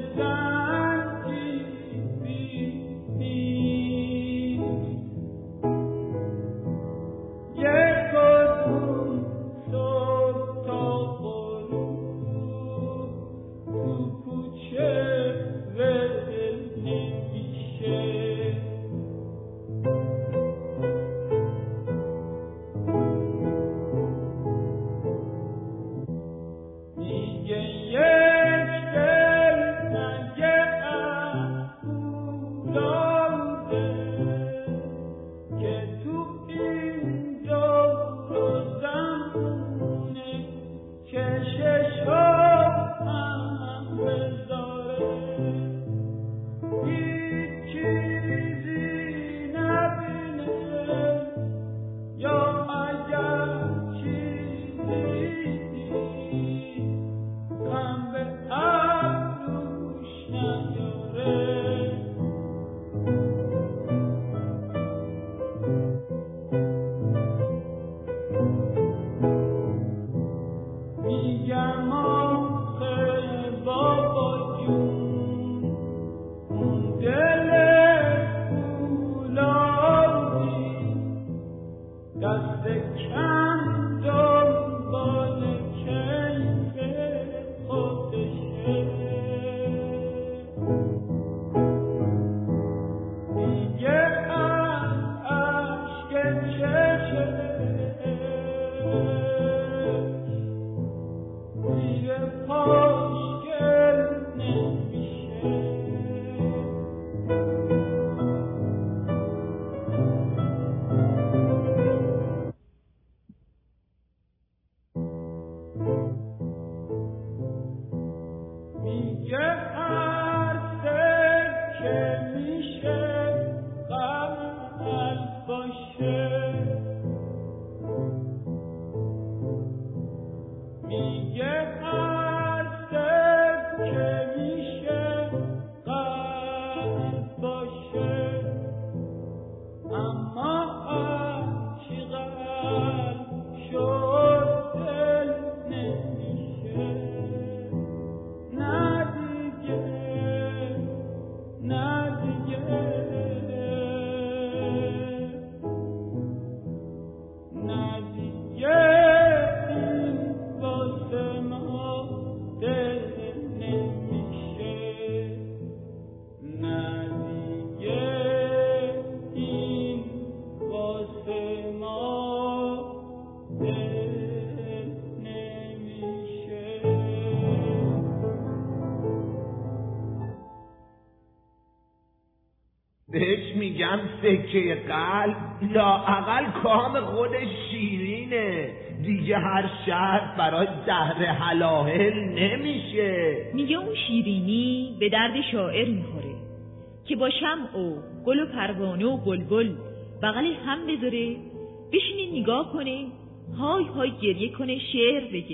بهش میگم سکه قلب لااقل کام خودش شیرینه، دیگه هر شهر برای زهر حلاهل نمیشه. میگه اون شیرینی به درد شاعر میخوره که با شمع و گل و پروانه و بلبل بغل هم بذاره، بشینه نگاه کنه، های های گریه کنه، شعر بگه.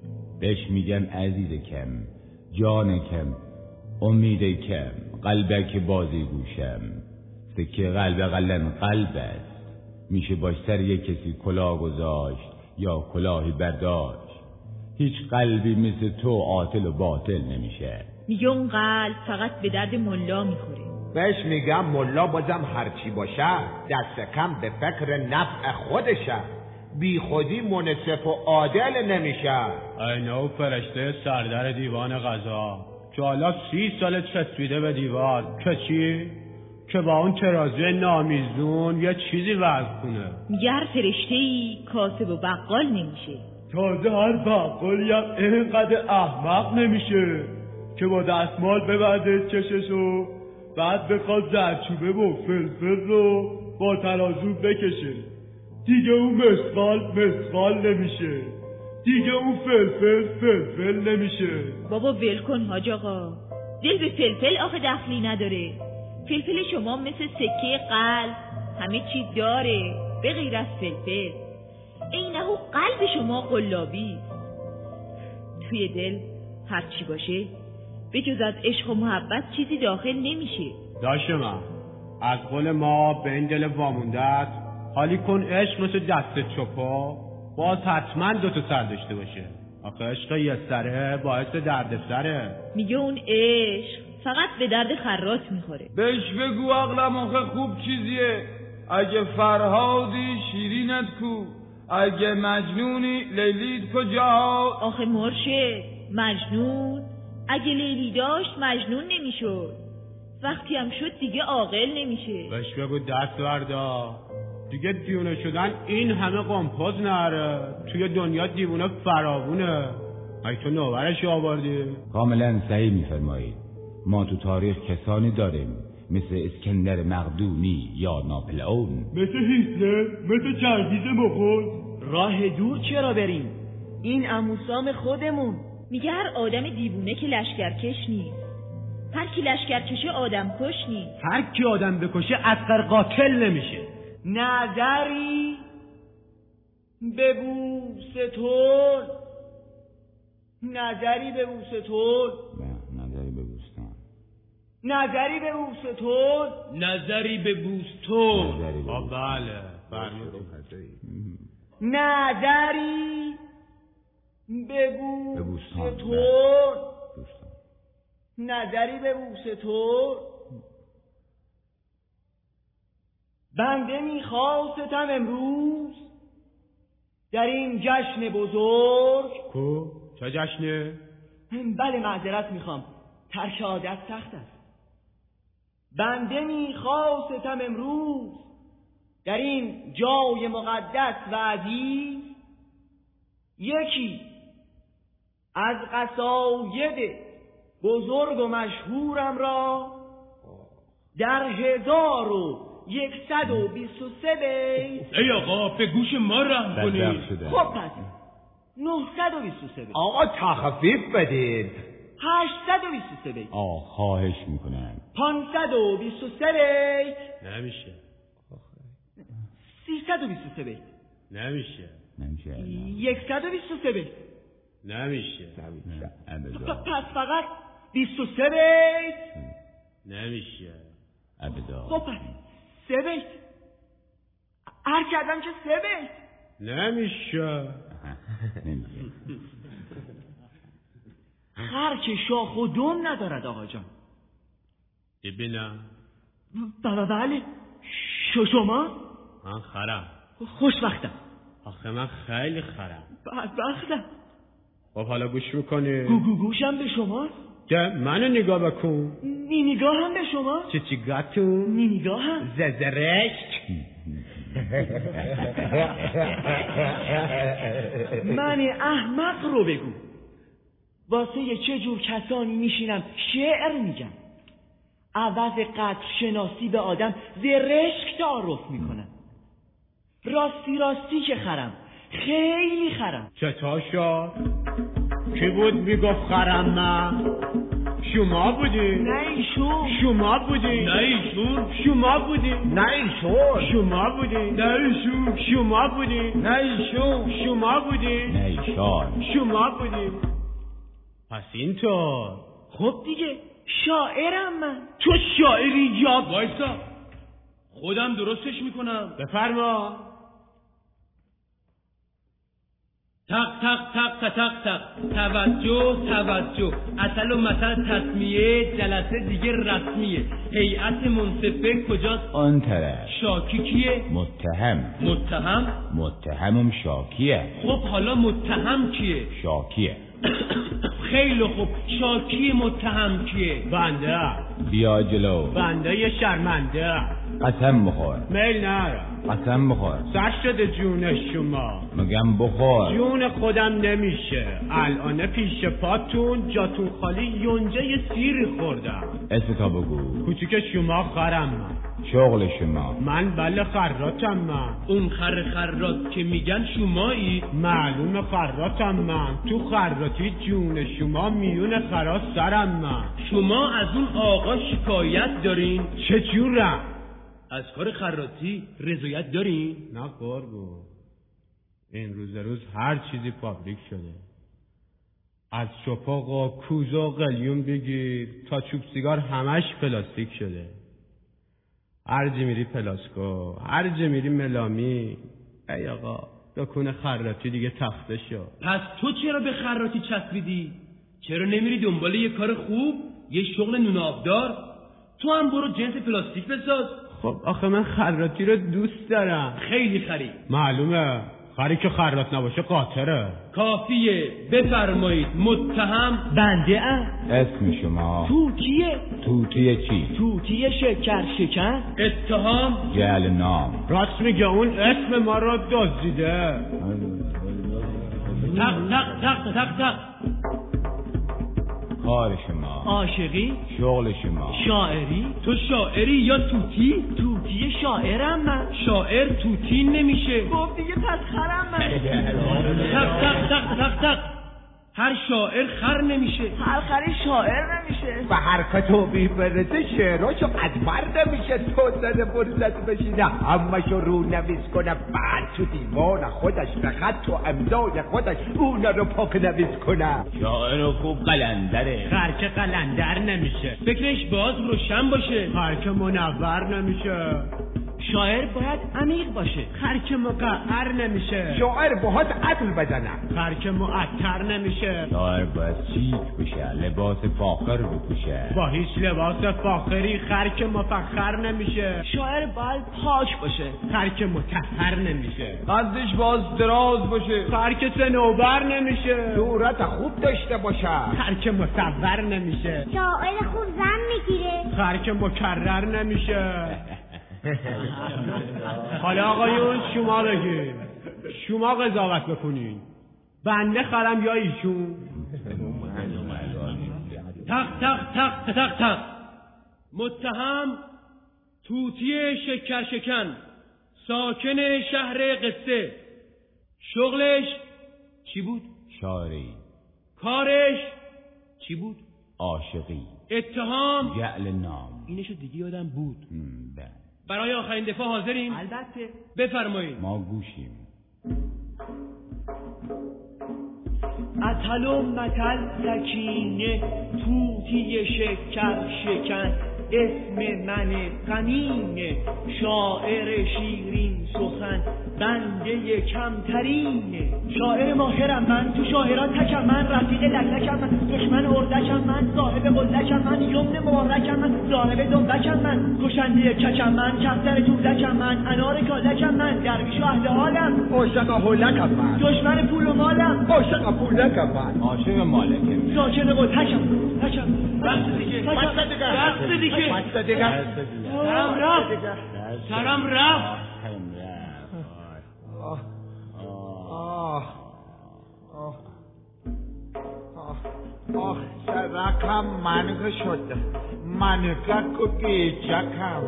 بهش میگم عزیز کم، جان کم، امید کم، قلبک بازی گوشم، سکه قلب قلن قلب است، میشه باش سر یک کسی کلاه گذاشت یا کلاهی برداشت، هیچ قلبی مثل تو عاطل و باطل نمیشه. میگه اون قلب فقط به درد ملا میخوره. بهش میگم ملا بازم هرچی باشه دست کم به فکر نفع خودشه، بی خودی منصف و عادل نمیشه. اینه و فرشته سردر دیوان قضا که حالا 30 سال چسبیده به دیوار که چی؟ که با اون ترازوی نامیزون یه چیزی وزن کنه. میگه هر فرشته‌ای کاسب و بقال نمیشه. تازه هر بقالی هم اینقدر احمق نمیشه که با دستمال ببنده چششو، بعد بخواد زرچوبه و فلفل رو با ترازو بکشه. دیگه اون مسقال نمیشه، دیگه اون فلفل نمیشه. بابا ول کن حاج آقا، دل به فلفل آخه دخلی نداره. فلفل شما مثل سکه قلب همه چی داره به غیر از فلفل. اینه قلب شما قلابی، توی دل هر چی باشه به جز از عشق و محبت چیزی داخل نمیشه. داشه من از قول ما به این دل واموندت حالی کن عشق مثل دست چپا باز حتما 2 تا سر داشته باشه. آخه عشق یه سره باعث درد سره. میگه اون عشق فقط به درد خرات میخوره. بهش بگو عقلم آخه خوب چیزیه. اگه فرهادی شیرینت کو، اگه مجنونی لیلیت کجا؟ آخه مرشد مجنون اگه لیلی داشت مجنون نمیشد، وقتی هم شد دیگه عاقل نمیشه. بهش بگو دست وردا، دیگه دیونه شدن این همه قمپاز نره. توی دنیا دیوونه فراوونه. ای تو نوبرش آوردی؟ کاملا صحیح میفرمایید. ما تو تاریخ کسانی داریم مثل اسکندر مقدونی یا ناپلئون، مثل هیتلر، مثل چنگیز مغول. راه دور چرا بریم؟ این عموسام خودمون. میگه هر آدم دیوونه که لشکرکش نیست، هر کی لشکرکشه آدم کش نیست. هر کی آدم بکشه اصغر قاتل نمیشه. نظری به بوستون، نظری به بوستون، نظری به بوستان، نظری به بوستون، نظری به بوستون. بله نظری به بوستون، نظری به بوستون. بنده میخواستم امروز در این جشن بزرگ. کو؟ چه جشنه؟ بله معذرت میخوام، ترک عادت سخت است. بنده میخواستم امروز در این جای مقدس و عزیز یکی از قصاید بزرگ و مشهورم را در 1123 بیت. ای آقا به گوش ما رحم کنید. خب پس 923 بیت. آقا تخفیف بدید. 823 بیت. خواهش میکنم. 523 بیت. نمیشه. 323 بیت. نمیشه. 123 بیت. نمیشه. پس فقط 23 بیت. نمیشه. خب پس 3 بیت. هر کردم که 3 بیت. نمیشه. خر که شاخ و دم ندارد آقا جان. ببینم. بله. شما؟ من خرم. خوشبختم. آخه من خیلی خرم. بدبختم. خب حالا گوش میکنی؟ گوشم به شماست؟ ده منو نگاه بکن. نگاه هم به شما؟ چی گاتون؟ نگاه هم؟ زرشک. من احمق رو بگو. واسه چه جور کسانی میشینم شعر میگم، عوض قدر شناسی به آدم زرشک تعارف میکنم. راستی که خرم، خیلی خرم. چطور شد؟ کی بود میگفت خرم؟ من؟ شما بودی؟ نه ایشون. شما بودی؟ نه ایشون. شما بودی؟ نه ایشون. شما بودی؟ نه ایشون. شما بودی؟ نه ایشون. شما بودی؟ نه ایشان. شما بودی؟ پس اینطور. خب دیگه شاعرم من. تو شاعری یا؟ وایسا خودم درستش میکنم. بفرما. تق تق تق تق تق تق. توجه توجه. اصل و مثل تصمیه، جلسه دیگه رسمیه. هیئت منصفه کجاست؟ آن طرف. شاکی کیه؟ متهم. متهمم شاکیه. خب حالا متهم کیه؟ شاکیه. خیلی خوب، شاکی متهم کیه؟ بنده. بیا جلو. بنده شرمنده. قسم بخور. میل نره. قسم بخور. سر شده جون شما. مگم بخور. جون خودم نمیشه. الان پیش پاتون جاتون خالی یونجه سیری خوردم. اسم تا بگو. کوچیک شما خرم من. شغل شما. من بله خراتم من. اون خرات که میگن شمایی؟ معلوم خراتم من. تو خراتی جون شما میون خرات سرم من. شما از اون آقا شکایت دارین؟ چه جورم؟ از کار خراتی رضایت دارین؟ نه قربون، این روز هر چیزی پابلیک شده. از چپاق و کوزه و قلیون بگیر تا چوب سیگار همش پلاستیک شده. هر جا میری پلاسکو، هر جا میری ملامی. ای آقا دکون خراطی دیگه تخته شد. پس تو چرا به خراطی چسبیدی؟ چرا نمیری دنبال یه کار خوب، یه شغل نون آبدار؟ تو هم برو جنس پلاستیک بساز. خب آخه من خراطی رو دوست دارم. خیلی خری. معلومه، خری که خراط نباشه قاطره. کافیه، بفرمایید. متهم بنده ام. اسم شما؟ توتیه. توتی چی؟ توتی شکر شکن. اتهام؟ جعل نام. راست میگه، اون اسم ما رو دزدیده. تق تق تق تق تق. کار شما؟ عاشقی. شغل شما؟ شاعری. تو شاعری یا توتی؟ توتی شاعرم من. شاعر توتی نمیشه. گفت دیگه پس خرم من. تق تق تق تق تق. هر شاعر خر نمیشه. هر خری شاعر نمیشه. و حرکتو بیبرده شعراشو ادبر نمیشه. تو زده فرصت بشینه همشو رو نویس کنه، بعد تو دیوان خودش به خط و امضای خودش اونا رو پاک نویس کنه. شاعر خوب قلندره. خر که قلندر نمیشه. فکرش باز روشن باشه. خر که منور نمیشه. شاعر باید عمیق باشه. خر که مقعر نمیشه. شاعر باهات عدل بزنه. خر که معطر نمیشه. شاعر باید شیک بشه، لباس فاخر بپوشه. با هیچ لباس فاخری خر که مفخر نمیشه. شاعر باید پاک باشه. خر که مطهر نمیشه. قدش باز دراز باشه. خر که صنوبر نمیشه. صورت خوب داشته باشه. خر که مصور نمیشه. شاعر خوب زن میگیره. خر که مکرر نمیشه. حالا آقایون شما بگید، شما قضاوت بکنین، بنده خرم یا ایشون؟ تق تق تق تق تق. متهم توتی شکر شکن، ساکن شهر قصه. شغلش چی بود؟ شاعری. کارش چی بود؟ عاشقی. اتهام؟ جعل نام. اینشو دیگه یادم بود. بله. برای آخرین دفاع حاضرین؟ البته. بفرمایید. ما گوشیم. اتل و متل سکینه توتی شکر شکن، اسم من غمینه شاعر شیرین سخن، بنده کمترینه. شاعر ماهرم من، تو شاعران تکم من، رفیق لکلکم من، دشمن اردکم من، صاحب قلکم من، یمن مبارکم من، صاحب دنبکم من، کشنده ککم من، کفتر دودکم من، انار کالکم من، درویش و اهل حالم، عاشق هولکم من، دشمن پول و مالم، عاشق پولکم من، عاشق مالکم، ساکن قلتکم. بس دیگه. سرم رفت. سرم رفت. سرکم منگ شد، منگک و گیجکم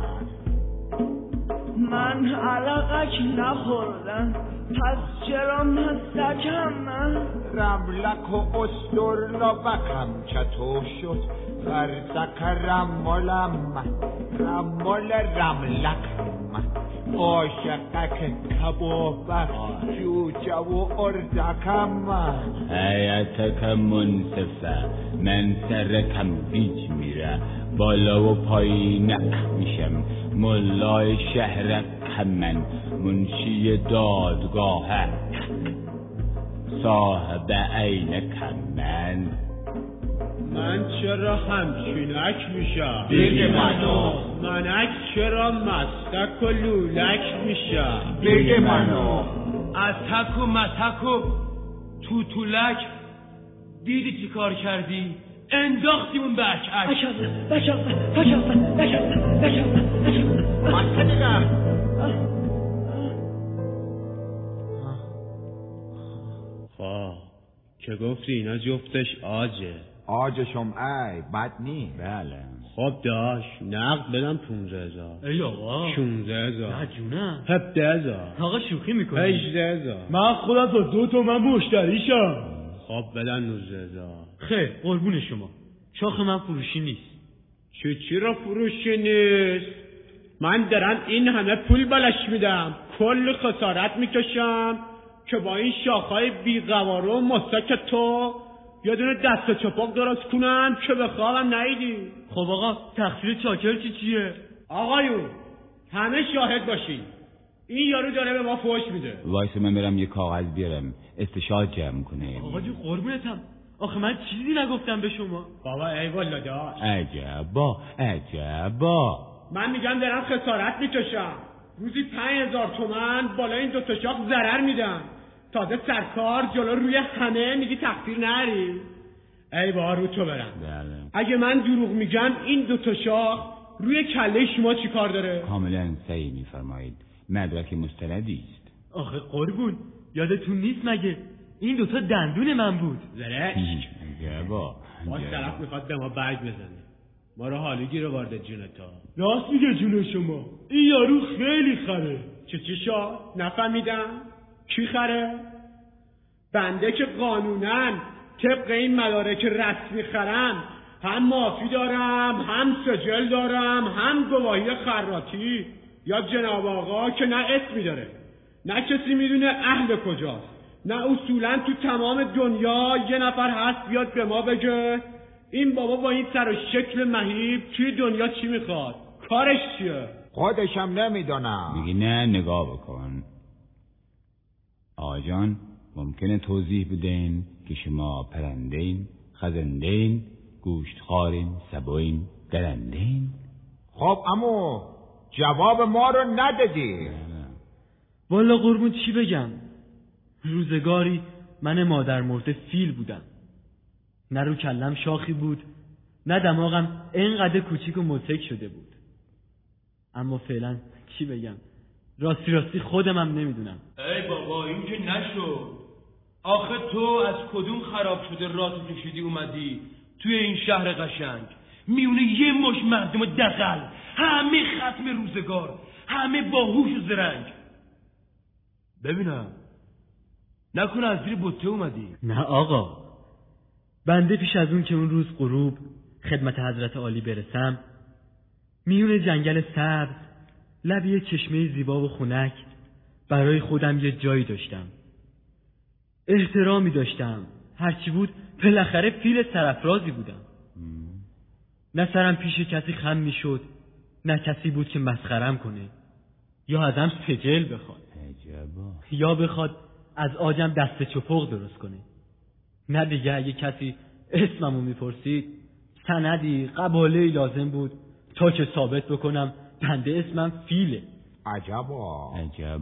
من علقک نخوردم، پس چرا مستکم من؟ رملک و استر لبکم چطور شد، غرزک رمالم، رمال رملکم، عاشقک کبابک جوجه و اردکم. حیاتک منصفه، من سرکم بیج میره، بالا و پایینک میشم، ملای شهرک من، منشی دادگاهک، صاحب عینکم من چرا همچینک میشم؟ بگه منو. منک چرا مستک و لولک میشم؟ بگه منو. اتک و متک و توتولک. دیدی چی کار کردی؟ انداختیمون به اکعک. خب که گفتی اینا جفتش آجه. آجشم ای بد نی. بله. خب داش نقد بدم 15,000. ای آقا 16,000. نه جونم 17,000. آقا شوخی میکنی. 18,000. من خودم تا 2 تومن مشتریشم. خب بدن 19,000. خیر قربون شما، شاخ من فروشی نیست. چی را فروشی نیست؟ من دارم این همه پول بلش میدم، کل خسارت میکشم که با این شاخهای بیقواره و مسک تو یه دونه دست چپاق درست کنم که به خوابم نیدی. خب آقا تقصیر چاکر چیه؟ آقایون همه شاهد باشین، این یارو داره به ما فوش میده. وایس من برم یه کاغذ بیارم استشهاد جمع کنه. آقا جو قربونتم، آخه من چیزی نگفتم به شما. بابا ای والا داشت. عجبا. من میگم دارم خسارت میکشم. روزی 5000 تومان بالا این 2 شاخ ضرر میدم. تازه سرکار جلو روی همه میگی تقصیر نری. ای بابا رو تو برم. اگه من دروغ میگم این 2 شاخ روی کله شما چی کار داره؟ کاملا صحیح میفرمایید، مدرک مستندی است. آخه قربون یادتون نیست مگه این 2 دندون من بود؟ زرشک. عجبا. ما طرف میخواد به ما برگ بزنه، ما رو حالگی رو وارد جونتا. راست میگه جون شما، این یارو خیلی خره. چی شد؟ نفهمیدم. کی خره؟ بنده که قانونن طبق این مدارک رسمی خرم، هم معافی دارم، هم سجل دارم، هم گواهی خراطی. یا جناب آقا که نه اسمی داره، نه کسی میدونه اهل کجاست، نه اصولا تو تمام دنیا یه نفر هست بیاد به ما بگه این بابا با این سر و شکل مهیب توی دنیا چی میخواد، کارش چیه. خودشم نمیدونم. میگی نه نگاه بکن آقا جان، ممکنه توضیح بدین که شما پرندین، خزندین، گوشتخوارین، سبوین، درندین؟ خب عمو جواب ما رو ندادی. والا قربون چی بگم، روزگاری من مادر مرده فیل بودم، نه رو کلم شاخی بود، نه دماغم اینقدر کوچیک و متک شده بود. اما فعلا چی بگم، راستی خودم هم نمیدونم. ای بابا این که نشد. آخه تو از کدوم خراب شده راتو کشیدی اومدی توی این شهر قشنگ، میونه یه مش مردم دغل، همه ختم روزگار، همه باهوش و زرنگ. ببینم نکنه از زیر بوته اومدی؟ نه آقا، بنده پیش از اون که اون روز غروب خدمت حضرت عالی برسم، میون جنگل سبز لب یه چشمه زیبا و خنک برای خودم یه جایی داشتم، احترامی داشتم، هرچی بود بالاخره فیل سرافرازی بودم. نه سرم پیش کسی خم میشد، نه کسی بود که مسخرم کنه یا ازم سجل بخواد. عجبا. یا بخواد از آجم دست چپق درست کنه. نه دیگه اگه کسی اسممو میپرسید سندی قباله‌ای لازم بود تا که ثابت بکنم بنده اسمم فیله. عجبا.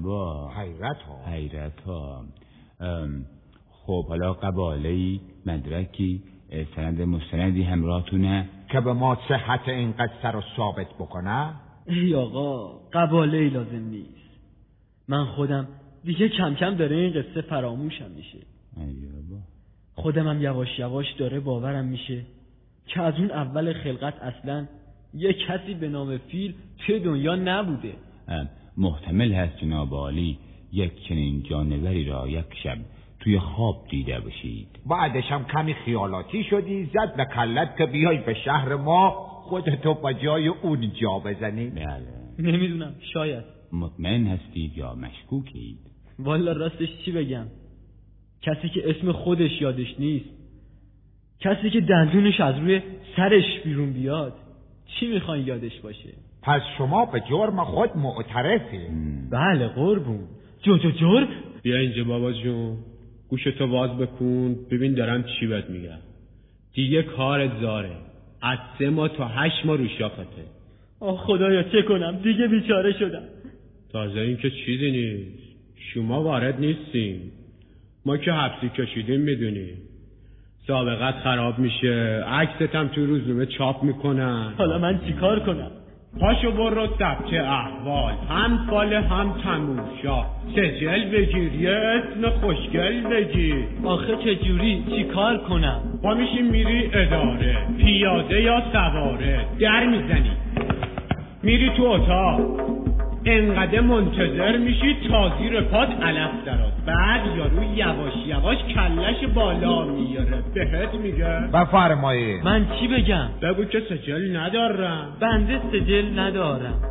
حیرت ها. خب حالا قباله‌ای، مدرکی، سند مستندی همراهتونه که به ما صحت این قصه رو ثابت بکنه؟ ای آقا قباله‌ای لازم نیست، من خودم دیگه کم کم داره این قصه فراموشم میشه. عجبا. خودم هم یواش یواش داره باورم میشه که از اون اول خلقت اصلا یه کسی به نام فیل توی دنیا نبوده. محتمل هست جناب عالی یک چنین جانوری را یک شب توی خواب دیده باشید، بعدش هم کمی خیالاتی شدی زد به کلت که بیای به شهر ما خودتو با جای اون جا بزنی. بله. نمیدونم، شاید. مطمئن هستید یا مشکوکید؟ والا راستش چی بگم، کسی که اسم خودش یادش نیست، کسی که دندونش از روی سرش بیرون بیاد، چی میخواین یادش باشه؟ پس شما به جرم خود معترفی؟ بله قربون. جرم؟ بیا اینجا بابا جون، گوشتو باز بکن ببین دارم چی بهت میگم. دیگه کارت زاره، از 3 ماه تا 8 ماه رو شاخته. آه خدایا چه کنم، دیگه بیچاره شدم. تازه این که چیزی نیست، شما وارد نیستین، ما که حبسی کشیدیم میدونی، سابقت خراب میشه، عکست هم تو روزنامه چاپ میکنن. حالا من چیکار کنم؟ پاشو برو ثبت احوال، هم فال هم تموشا، سجل بگیر، یه اسم خوشگل بگیر. آخه چجوری چیکار کنم؟ پا میشی میری اداره، پیاده یا سواره، در میزنی میری تو اتاق، انقدر منتظر میشی تا زیر پات علف درات، بعد یارو یواش یواش کلش بالا میاره، بهت میگه بفرمایید. من چی بگم؟ بگو که سجل ندارم. بنده سجل ندارم.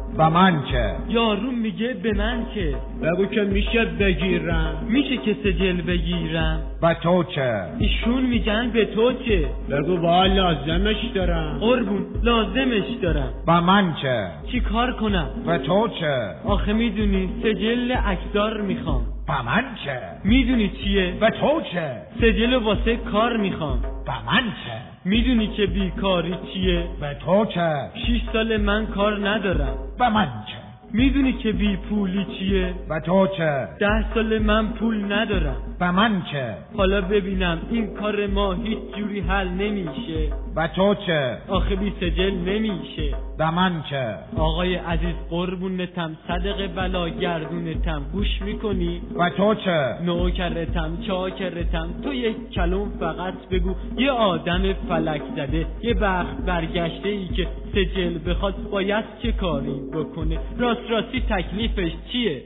و من چه؟ یارون میگه به من چه؟ بگو که میشه بگیرم. میشه که سجل بگیرم؟ و تو چه؟ ایشون میگن به تو چه؟ بگو با لازمش دارم. قربون لازمش دارم. و من چه؟ چی کار کنم؟ و تو چه؟ آخه میدونی سجل اکدار میخوام. و من چه؟ میدونی چیه؟ و تو چه؟ سجل واسه کار میخوام. و من چه؟ میدونی که بیکاری چیه؟ و تو چه؟ 6 سال من کار ندارم. و من چه؟ میدونی که بی پولی چیه؟ و تو چه؟ 10 سال من پول ندارم. و من چه؟ حالا ببینم این کار ما هیچ جوری حل نمیشه. و تو چه؟ آخه بی سجل نمیشه. و من چه؟ آقای عزیز قربونتم صدق بلا گردونتم گوش میکنی؟ و تو چه؟ نوکرتم چاکرتم تو یک کلام فقط بگو یه آدم فلک زده یه بخت برگشته ای که سجل بخواد باید چه کاری بکنه؟ راستی تکلیفش چیه؟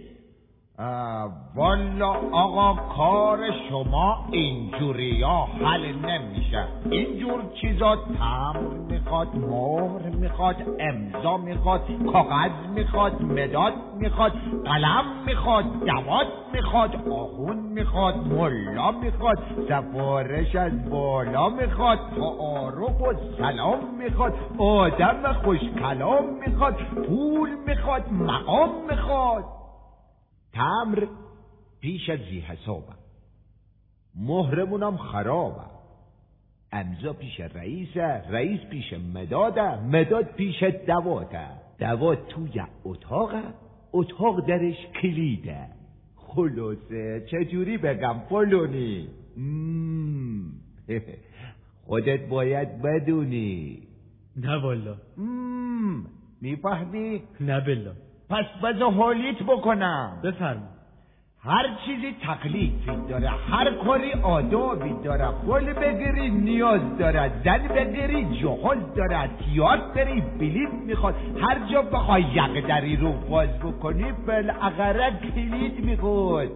والا آقا کار شما اینجوری ها حل نمیشه. اینجور چیزا تمر میخواد، مهر میخواد، امضا میخواد، کاغذ میخواد، مداد میخواد، قلم میخواد، دوات میخواد، آخون میخواد، ملا میخواد، سفارش از بالا میخواد، تعارف و سلام میخواد، آدم خوش کلام میخواد، پول میخواد، مقام میخواد. تمر پیش از زی حسابم، مهرمونم خرابم، امضا پیش رئیسه، رئیس پیش مداده، مداد پیش دواته، دوات توی اتاق درش کلیده. خلاصه چجوری بگم فلونی؟ خودت باید بدونی. نه والا. میفهمی؟ نه بلا. پس بذار حالیت بکنم. بفرما. هر چیزی تکلیفی داره، هر کاری آدابی داره. پول بگیری نیاز داره، زن بگیری جهاز داره، تیاتر بری بلیط میخواد، هر جا بخوای یک دری رو باز بکنی بالاخره کلید میخواد.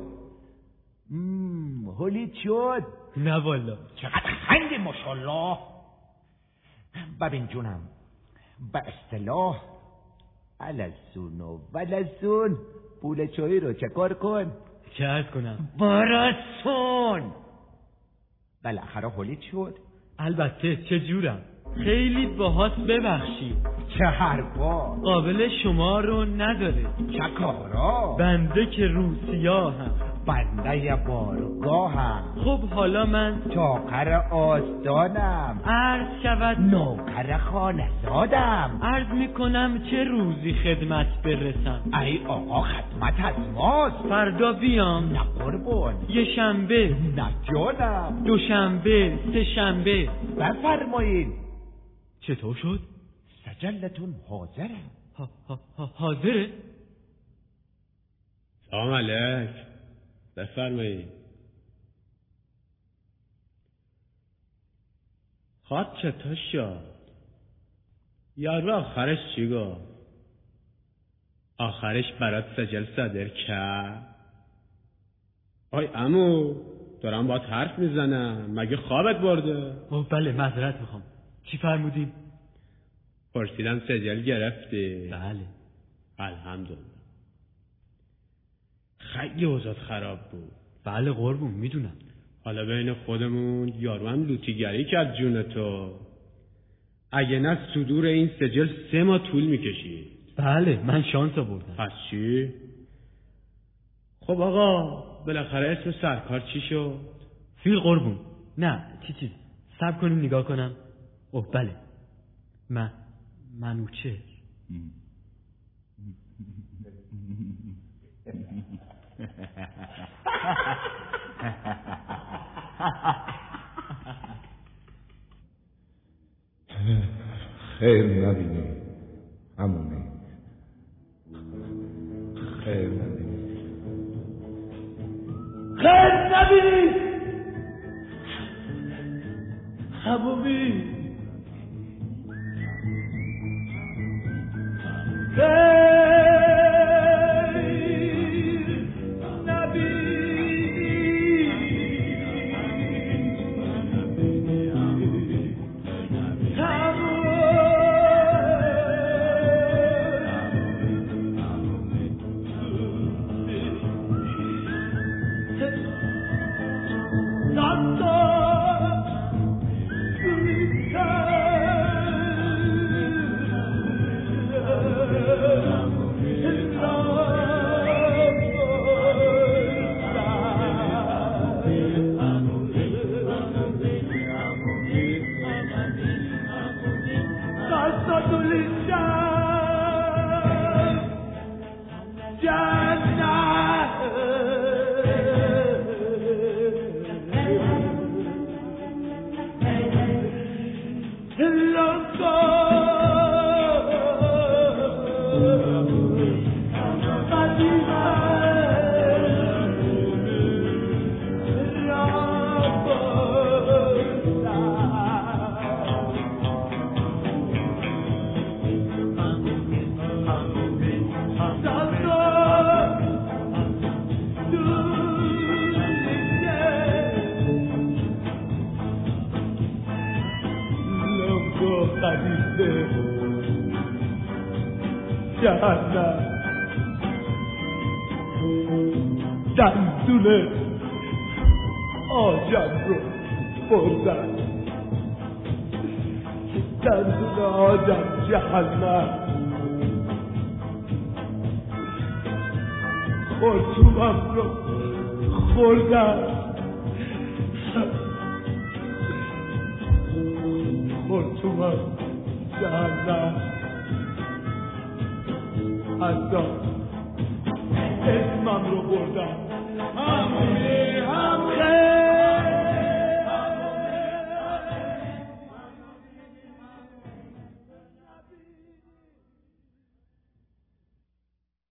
حالیت شد؟ نه والا. چقدر خنگی ماشاءالله. ببین جونم، به اصطلاح الازون و ولزون پول چایی رو چه کار کن؟ چه عرض کنم؟ برسون. بالاخره حالیت شد؟ البته. چه جورم؟ خیلی باهات ببخشید. چه حرفا؟ قابل شما رو نداره. چه کارا؟ بنده که روسیاهم، بنده بارگاهم. خب حالا من چاقر آستانم، عرض شود نوکر خانه‌زادم. عرض میکنم چه روزی خدمت برسم؟ ای آقا خدمت از ماست. فردا بیام؟ نه قربون. یه شنبه؟ نه جانم. دوشنبه؟ سه شنبه؟ بفرمایید. چطور شد؟ سجلتون حاضره. حاضره؟ سلام علیک. بفرمایید. خواهد چطور شد؟ یارو آخرش چی گفت؟ آخرش برات سجل صادر کرد؟ آی عمو دارم باهات حرف میزنم، مگه خوابت برده؟ بله معذرت میخوام. چی فرمودین؟ پرسیدم سجل گرفتی؟ بله. الحمدلله. خیلی اوضاع خراب بود. بله قربون میدونم. حالا بین خودمون یارو هم لوتیگری کرد جون تو. اگه نه صدور این سجل 3 ماه طول میکشید. بله من شانس آوردم. پس چی؟ خب آقا بالاخره اسم سرکار چی شد؟ فیل قربون. نه چیز صبر کنیم نگاه کنم. بله منوچه. خیر نبینی همونه. خیر نبینی. خیر نبینی حبوبی. جهنم دندون آجم رو بردن، دندون آجم جهنم خرطومم رو خوردن، خرطومم جهنم حتی اسمم رو بردن. همونی